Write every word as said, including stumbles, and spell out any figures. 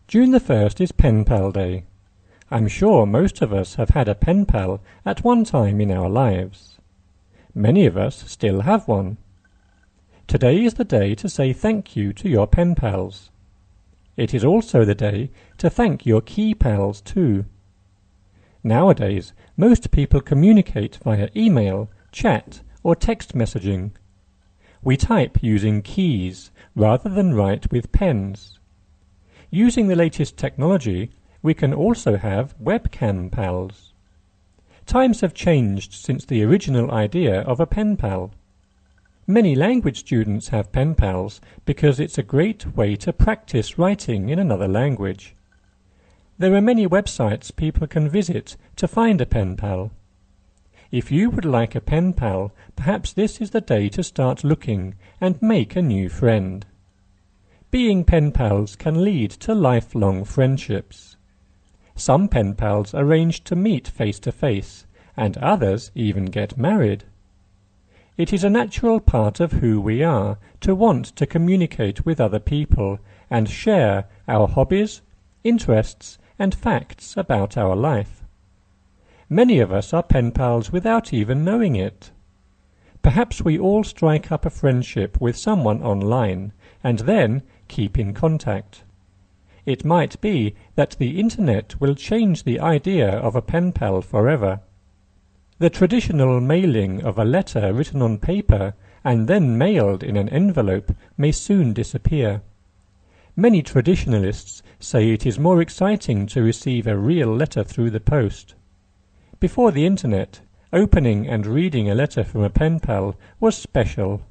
June the first is Pen Pal Day. I'm sure most of us have had a pen pal at one time in our lives. Many of us still have one. Today is the day to say thank you to your pen pals. It is also the day to thank your key pals too. Nowadays, most people communicate via email, chat, or text messaging. We type using keys rather than write with pens. Using the latest technology, we can also have webcam pals. Times have changed since the original idea of a pen pal. Many language students have pen pals because it's a great way to practice writing in another language. There are many websites people can visit to find a pen pal. If you would like a pen pal, perhaps this is the day to start looking and make a new friend. Being pen pals can lead to lifelong friendships. Some pen pals arrange to meet face to face, and others even get married. It is a natural part of who we are to want to communicate with other people and share our hobbies, interests, and facts about our life. Many of us are pen pals without even knowing it. Perhaps we all strike up a friendship with someone online and then keep in contact. It might be that the internet will change the idea of a pen pal forever. The traditional mailing of a letter written on paper and then mailed in an envelope may soon disappear. Many traditionalists say it is more exciting to receive a real letter through the post. Before the internet, opening and reading a letter from a pen pal was special.